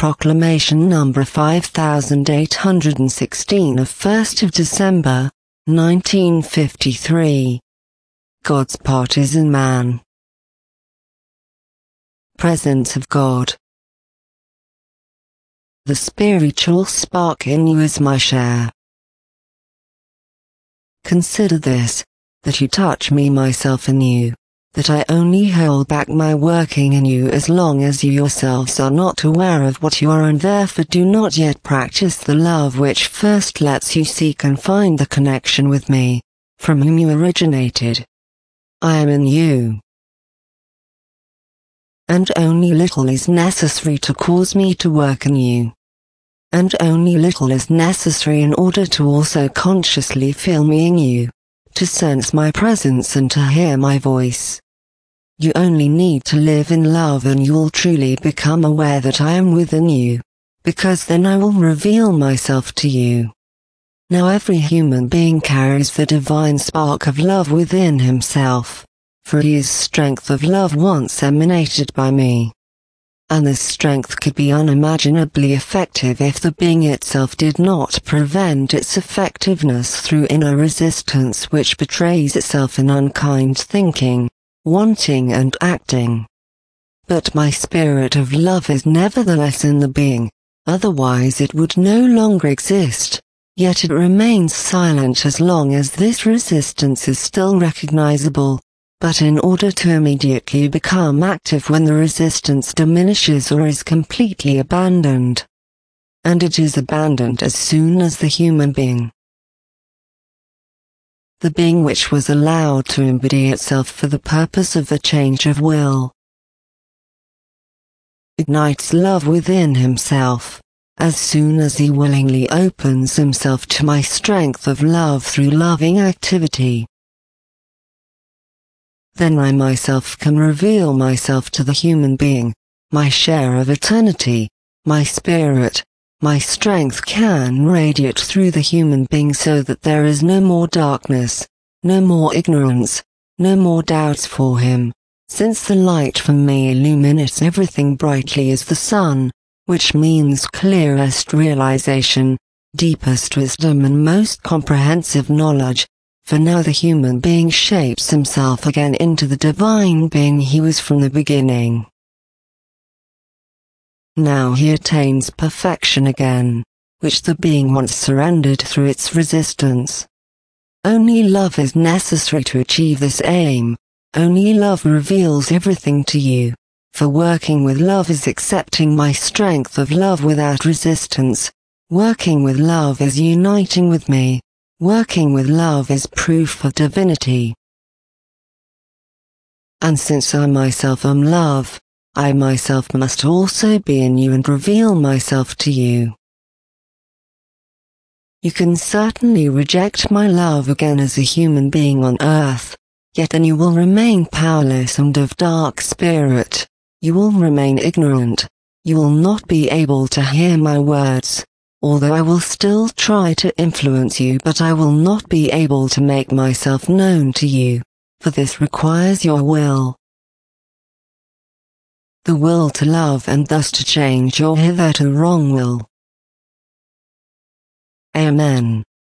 Proclamation number 5816 of 1st of December, 1953. God's part is in man. Presence of God. The spiritual spark in you is my share. Consider this, that you touch me myself in you, that I only hold back my working in you as long as you yourselves are not aware of what you are and therefore do not yet practice the love which first lets you seek and find the connection with me, from whom you originated. I am in you. And only little is necessary to cause me to work in you. And only little is necessary in order to also consciously feel me in you, to sense my presence and to hear my voice. You only need to live in love and you'll truly become aware that I am within you, because then I will reveal myself to you. Now every human being carries the divine spark of love within himself, for he is strength of love once emanated by me. And this strength could be unimaginably effective if the being itself did not prevent its effectiveness through inner resistance which betrays itself in unkind thinking, wanting and acting. But my spirit of love is nevertheless in the being, otherwise it would no longer exist, yet it remains silent as long as this resistance is still recognizable, but in order to immediately become active when the resistance diminishes or is completely abandoned. And it is abandoned as soon as the human being, the being which was allowed to embody itself for the purpose of a change of will, ignites love within himself, as soon as he willingly opens himself to my strength of love through loving activity. Then I myself can reveal myself to the human being, my share of eternity, my spirit, my strength can radiate through the human being so that there is no more darkness, no more ignorance, no more doubts for him, since the light from me illuminates everything brightly as the sun, which means clearest realization, deepest wisdom and most comprehensive knowledge, for now the human being shapes himself again into the divine being he was from the beginning. Now he attains perfection again, which the being once surrendered through its resistance. Only love is necessary to achieve this aim, only love reveals everything to you, for working with love is accepting my strength of love without resistance, working with love is uniting with me, working with love is proof of divinity. And since I myself am love, I myself must also be in you and reveal myself to you. You can certainly reject my love again as a human being on earth, yet then you will remain powerless and of dark spirit, you will remain ignorant, you will not be able to hear my words, although I will still try to influence you, but I will not be able to make myself known to you, for this requires your will. The will to love and thus to change your hitherto wrong will. Amen.